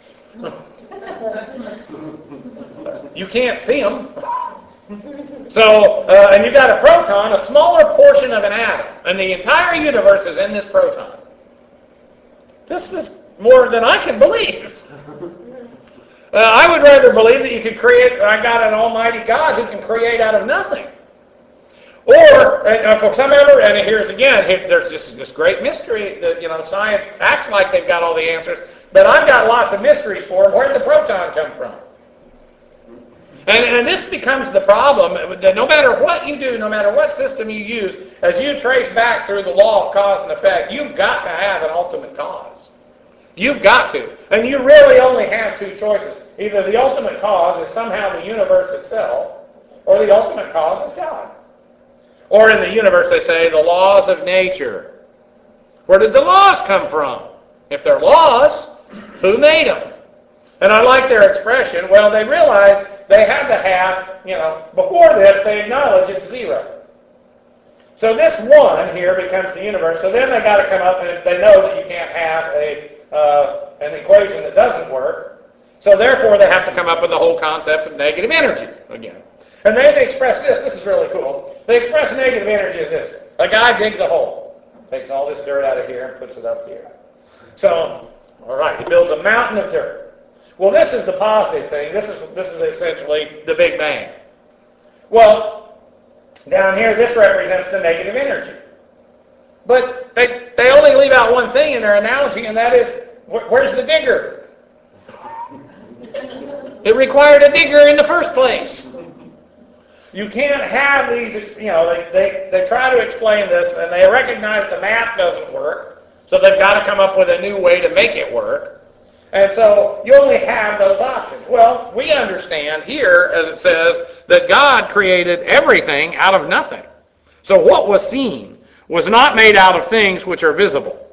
You can't see them. So, uh, and you got a proton, a smaller portion of an atom, and the entire universe is in this proton. This is more than I can believe. Uh, I would rather believe that you could create, I got an almighty God who can create out of nothing. Or, and for some other, and here's again, here, there's just this great mystery that, you know, science acts like they've got all the answers, but I've got lots of mysteries for them. Where did the proton come from? And, and this becomes the problem, that no matter what you do, no matter what system you use, as you trace back through the law of cause and effect, you've got to have an ultimate cause. You've got to. And you really only have two choices. Either the ultimate cause is somehow the universe itself, or the ultimate cause is God. Or in the universe, they say, the laws of nature. Where did the laws come from? If they're laws, who made them? And I like their expression. Well, they realized they had to have, you know, before this, they acknowledge it's zero. So this one here becomes the universe. So then they got to come up, and they know that you can't have a uh, an equation that doesn't work. So therefore, they have to come up with the whole concept of negative energy again. And then they express this. This is really cool. They express negative energy as this. A guy digs a hole, takes all this dirt out of here and puts it up here. So, all right, he builds a mountain of dirt. Well, this is the positive thing. This is this is essentially the Big Bang. Well, down here, this represents the negative energy. But they, they only leave out one thing in their analogy, and that is, wh- where's the digger? It required a digger in the first place. You can't have these, you know, they, they, they try to explain this, and they recognize the math doesn't work, so they've got to come up with a new way to make it work. And so you only have those options. Well, we understand here, as it says, that God created everything out of nothing. So what was seen was not made out of things which are visible.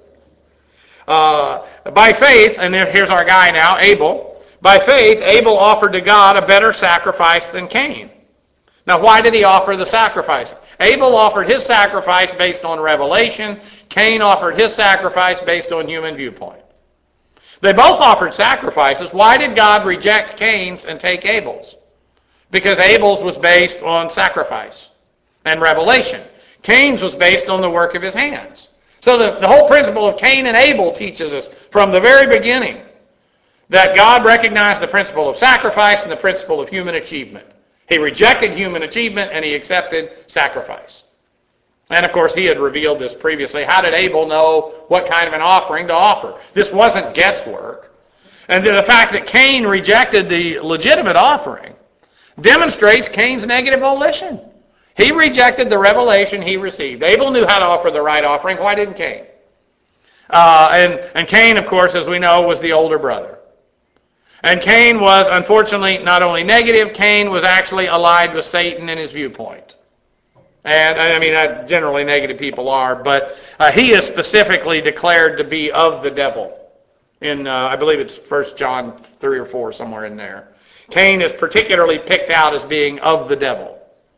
Uh, by faith, and here's our guy now, Abel. By faith, Abel offered to God a better sacrifice than Cain. Now, why did he offer the sacrifice? Abel offered his sacrifice based on revelation. Cain offered his sacrifice based on human viewpoint. They both offered sacrifices. Why did God reject Cain's and take Abel's? Because Abel's was based on sacrifice and revelation. Cain's was based on the work of his hands. So the, the whole principle of Cain and Abel teaches us from the very beginning that God recognized the principle of sacrifice and the principle of human achievement. He rejected human achievement and he accepted sacrifice. And of course, he had revealed this previously. How did Abel know what kind of an offering to offer? This wasn't guesswork. And the fact that Cain rejected the legitimate offering demonstrates Cain's negative volition. He rejected the revelation he received. Abel knew how to offer the right offering. Why didn't Cain? Uh, and, and Cain, of course, as we know, was the older brother. And Cain was, unfortunately, not only negative, Cain was actually allied with Satan in his viewpoint. And, I mean, uh, generally negative people are, but uh, he is specifically declared to be of the devil. In, uh, I believe it's First John three or four, somewhere in there. Cain is particularly picked out as being of the devil.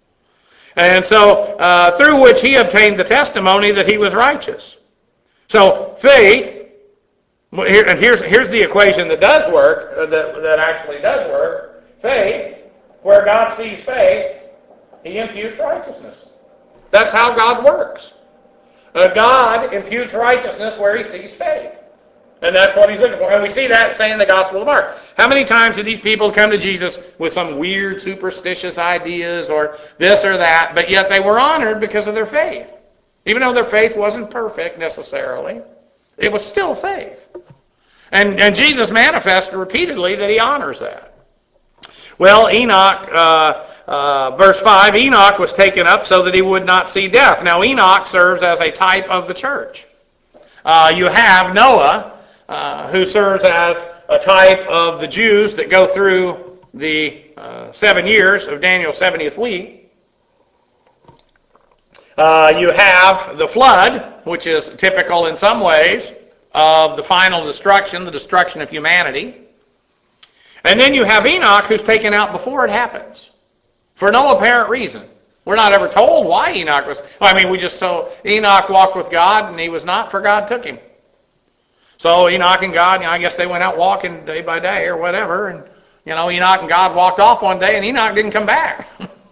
And so, uh, through which he obtained the testimony that he was righteous. So, faith, here, and here's, here's the equation that does work, uh, that, that actually does work. Faith, where God sees faith, he imputes righteousness. That's how God works. Uh, God imputes righteousness where he sees faith. And that's what he's looking for. And we see that saying in the Gospel of Mark. How many times did these people come to Jesus with some weird, superstitious ideas or this or that, but yet they were honored because of their faith? Even though their faith wasn't perfect necessarily, it was still faith. And, and Jesus manifested repeatedly that he honors that. Well, Enoch, uh, uh, verse five, Enoch was taken up so that he would not see death. Now, Enoch serves as a type of the church. Uh, you have Noah, Uh, who serves as a type of the Jews that go through the uh, seven years of Daniel's seventieth week. Uh, you have the flood, which is typical in some ways of the final destruction, the destruction of humanity. And then you have Enoch, who's taken out before it happens, for no apparent reason. We're not ever told why Enoch was. Well, I mean, we just saw Enoch walked with God, and he was not, for God took him. So Enoch and God, you know, I guess they went out walking day by day or whatever, and you know, Enoch and God walked off one day, and Enoch didn't come back.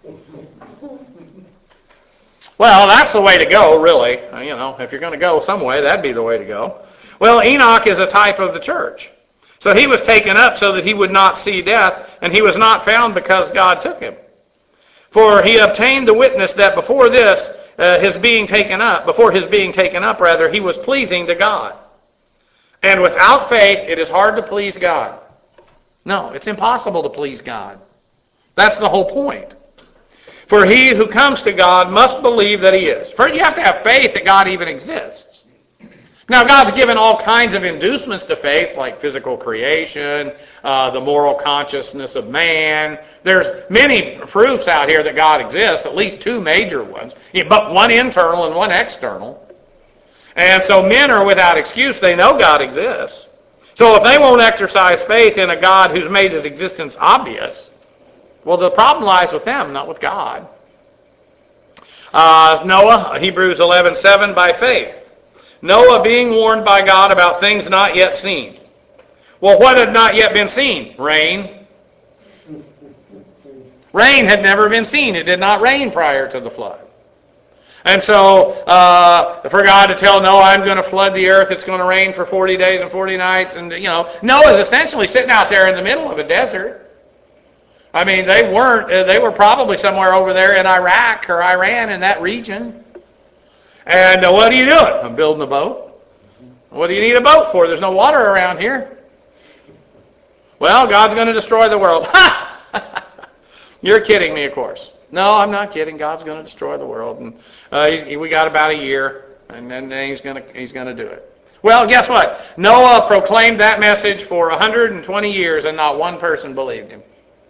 Well, that's the way to go, really. You know, if you're going to go some way, that'd be the way to go. Well, Enoch is a type of the church. So he was taken up so that he would not see death, and he was not found because God took him. For he obtained the witness that before this, uh, his being taken up, before his being taken up, rather, he was pleasing to God. And without faith, it is hard to please God. No, it's impossible to please God. That's the whole point. For he who comes to God must believe that he is. First, you have to have faith that God even exists. Now, God's given all kinds of inducements to faith, like physical creation, uh, the moral consciousness of man. There's many proofs out here that God exists, at least two major ones, but one internal and one external. And so men are without excuse. They know God exists. So if they won't exercise faith in a God who's made his existence obvious, well, the problem lies with them, not with God. Uh, Noah, Hebrews eleven seven, by faith. Noah being warned by God about things not yet seen. Well, what had not yet been seen? Rain. Rain had never been seen. It did not rain prior to the flood. And so, uh, for God to tell Noah, I'm going to flood the earth, it's going to rain for forty days and forty nights, and, you know, Noah's essentially sitting out there in the middle of a desert. I mean, they weren't, they were probably somewhere over there in Iraq or Iran, in that region. And uh, what are you doing? I'm building a boat. What do you need a boat for? There's no water around here. Well, God's going to destroy the world. Ha! You're kidding me, of course. No, I'm not kidding. God's going to destroy the world, and uh, he's, we got about a year, and then he's going to he's going to do it. Well, guess what? Noah proclaimed that message for one hundred twenty years, and not one person believed him.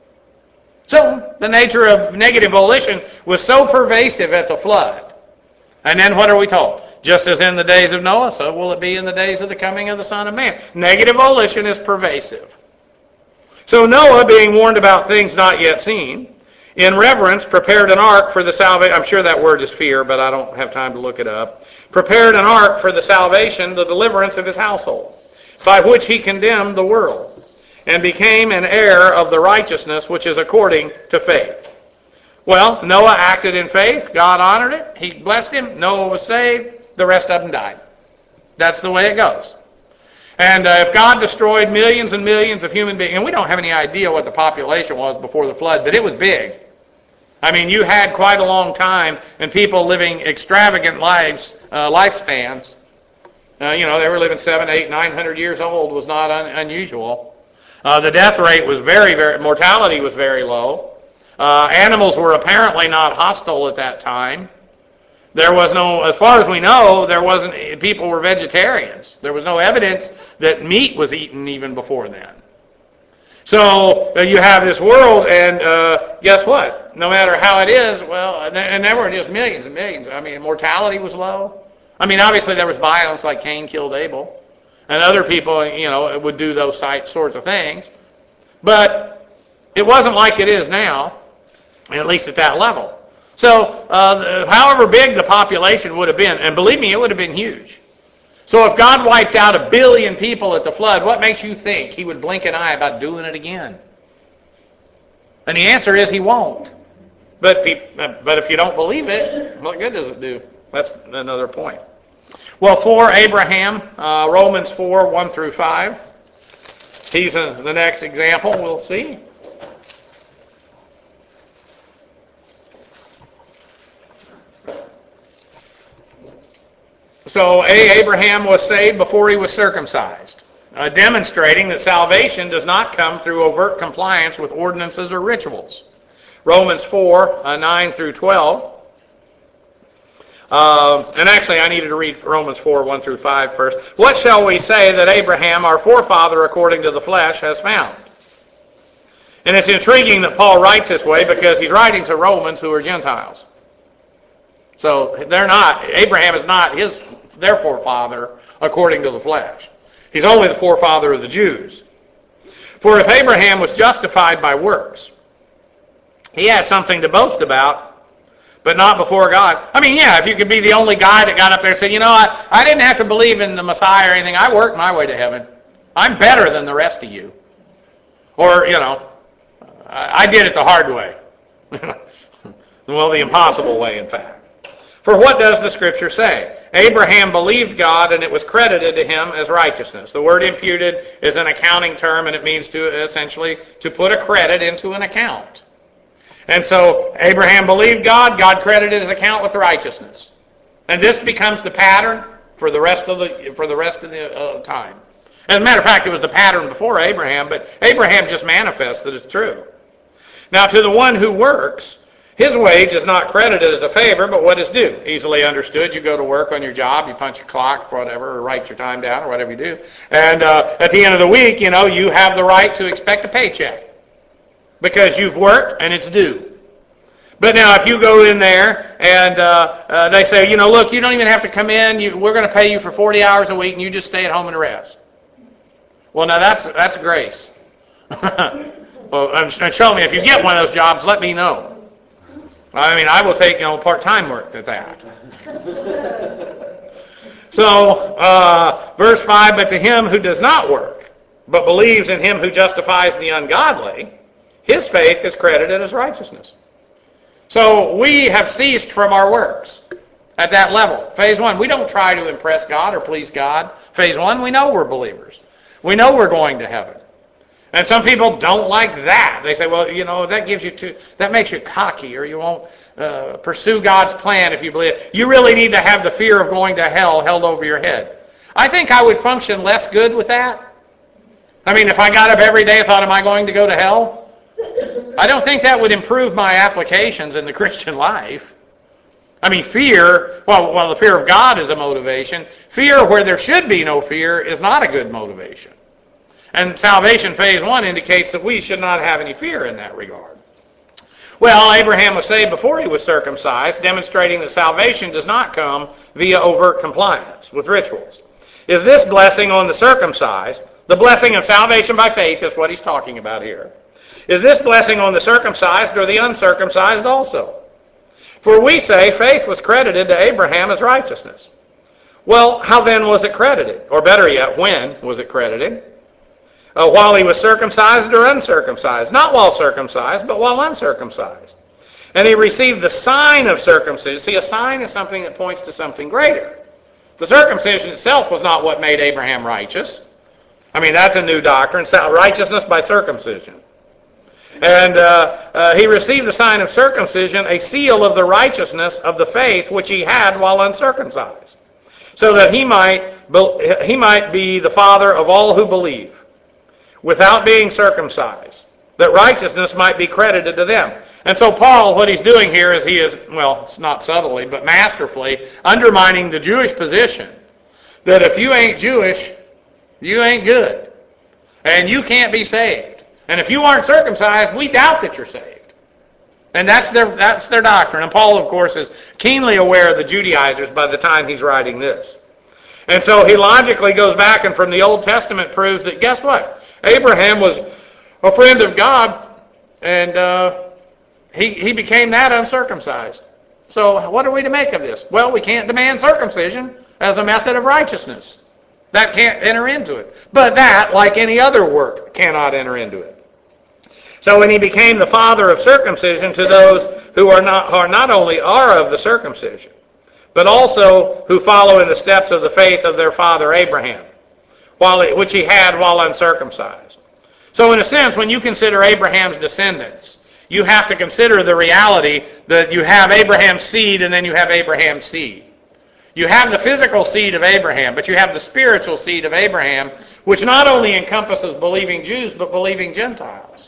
So the nature of negative volition was so pervasive at the flood. And then what are we told? Just as in the days of Noah, so will it be in the days of the coming of the Son of Man. Negative volition is pervasive. So Noah, being warned about things not yet seen, in reverence prepared an ark for the salvation. I'm sure that word is fear, but I don't have time to look it up. Prepared an ark for the salvation, the deliverance of his household, by which he condemned the world, and became an heir of the righteousness which is according to faith. Well, Noah acted in faith. God honored it. He blessed him. Noah was saved. The rest of them died. That's the way it goes. And uh, if God destroyed millions and millions of human beings, and we don't have any idea what the population was before the flood, but it was big. I mean, you had quite a long time, and people living extravagant lives, uh, lifespans. Uh, you know, they were living seven, eight, nine hundred years old was not un- unusual. Uh, the death rate was very, very, mortality was very low. Uh, animals were apparently not hostile at that time. There was no, as far as we know, there wasn't, people were vegetarians. There was no evidence that meat was eaten even before then. So uh, you have this world, and uh, guess what? No matter how it is, well, and there were just millions and millions. I mean, mortality was low. I mean, obviously there was violence, like Cain killed Abel. And other people, you know, would do those sorts of things. But it wasn't like it is now, at least at that level. So, uh, however big the population would have been, and believe me, it would have been huge. So if God wiped out a billion people at the flood, what makes you think he would blink an eye about doing it again? And the answer is he won't. But, but if you don't believe it, what good does it do? That's another point. Well, for Abraham, uh, Romans four, one through five. He's a, the next example we'll see. So, A, Abraham was saved before he was circumcised, uh, demonstrating that salvation does not come through overt compliance with ordinances or rituals. Romans four, uh, nine through twelve. Uh, and actually, I needed to read Romans four, one through five first. What shall we say that Abraham, our forefather according to the flesh, has found? And it's intriguing that Paul writes this way because he's writing to Romans who are Gentiles. So they're not, Abraham is not his, their forefather according to the flesh. He's only the forefather of the Jews. For if Abraham was justified by works, he has something to boast about, but not before God. I mean, yeah, if you could be the only guy that got up there and said, you know, I, I didn't have to believe in the Messiah or anything. I worked my way to heaven. I'm better than the rest of you. Or, you know, I, I did it the hard way. Well, the impossible way, in fact. For what does the Scripture say? Abraham believed God, and it was credited to him as righteousness. The word imputed is an accounting term, and it means to essentially to put a credit into an account. And so Abraham believed God, God credited his account with righteousness. And this becomes the pattern for the rest of the for the rest of the uh, time. As a matter of fact, it was the pattern before Abraham, but Abraham just manifests that it's true. Now, to the one who works, his wage is not credited as a favor, but what is due. Easily understood. You go to work on your job, you punch your clock, whatever, or write your time down, or whatever you do. And uh, at the end of the week, you know, you have the right to expect a paycheck. Because you've worked and it's due. But now if you go in there and uh, uh, they say, you know, look, you don't even have to come in. You, we're going to pay you for forty hours a week and you just stay at home and rest. Well, now that's that's grace. Well, and show me, if you get one of those jobs, let me know. I mean, I will take, you know, part-time work at that. So, uh, verse five, but to him who does not work, but believes in him who justifies the ungodly, his faith is credited as righteousness. So we have ceased from our works at that level. Phase one, we don't try to impress God or please God. Phase one, we know we're believers. We know we're going to heaven. And some people don't like that. They say, well, you know, that gives you too, that makes you cocky, or you won't uh, pursue God's plan if you believe it. You really need to have the fear of going to hell held over your head. I think I would function less good with that. I mean, if I got up every day and thought, am I going to go to hell? I don't think that would improve my applications in the Christian life. I mean, fear, well, well, the fear of God is a motivation. Fear where there should be no fear is not a good motivation. And salvation phase one indicates that we should not have any fear in that regard. Well, Abraham was saved before he was circumcised, demonstrating that salvation does not come via overt compliance with rituals. Is this blessing on the circumcised, the blessing of salvation by faith is what he's talking about here. Is this blessing on the circumcised or the uncircumcised also? For we say faith was credited to Abraham as righteousness. Well, how then was it credited? Or better yet, when was it credited? Uh, while he was circumcised or uncircumcised? Not while circumcised, but while uncircumcised. And he received the sign of circumcision. See, a sign is something that points to something greater. The circumcision itself was not what made Abraham righteous. I mean, that's a new doctrine, righteousness by circumcision. And uh, uh, he received the sign of circumcision, a seal of the righteousness of the faith which he had while uncircumcised, so that he might, he might be the father of all who believe, without being circumcised, that righteousness might be credited to them. And so Paul, what he's doing here is he is, well, it's not subtly, but masterfully, undermining the Jewish position that if you ain't Jewish, you ain't good, and you can't be saved. And if you aren't circumcised, we doubt that you're saved. And that's their that's their doctrine. And Paul, of course, is keenly aware of the Judaizers by the time he's writing this. And so he logically goes back and from the Old Testament proves that, guess what? Abraham was a friend of God, and uh, he, he became that uncircumcised. So what are we to make of this? Well, we can't demand circumcision as a method of righteousness. That can't enter into it. But that, like any other work, cannot enter into it. So when he became the father of circumcision to those who are not, who are not only are of the circumcision, but also who follow in the steps of the faith of their father Abraham, while it, which he had while uncircumcised. So in a sense, when you consider Abraham's descendants, you have to consider the reality that you have Abraham's seed and then you have Abraham's seed. You have the physical seed of Abraham, but you have the spiritual seed of Abraham, which not only encompasses believing Jews, but believing Gentiles.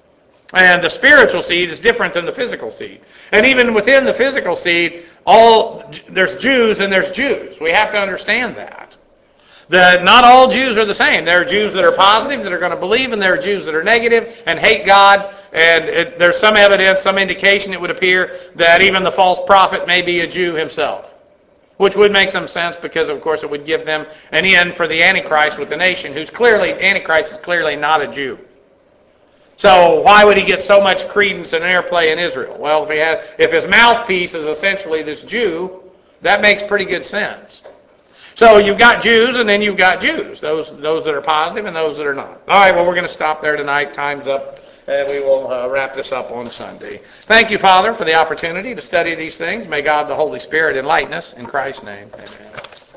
And the spiritual seed is different than the physical seed. And even within the physical seed, all there's Jews and there's Jews. We have to understand that. That not all Jews are the same. There are Jews that are positive, that are going to believe, and there are Jews that are negative and hate God. And it, there's some evidence, some indication, it would appear, that even the false prophet may be a Jew himself. Which would make some sense because, of course, it would give them an end for the Antichrist with the nation, who's clearly, Antichrist is clearly not a Jew. So why would he get so much credence and airplay in Israel? Well, if he had, if his mouthpiece is essentially this Jew, that makes pretty good sense. So you've got Jews and then you've got Jews, those those that are positive and those that are not. All right, well, we're going to stop there tonight. Time's up, and we will uh, wrap this up on Sunday. Thank you, Father, for the opportunity to study these things. May God, the Holy Spirit, enlighten us. In Christ's name, amen.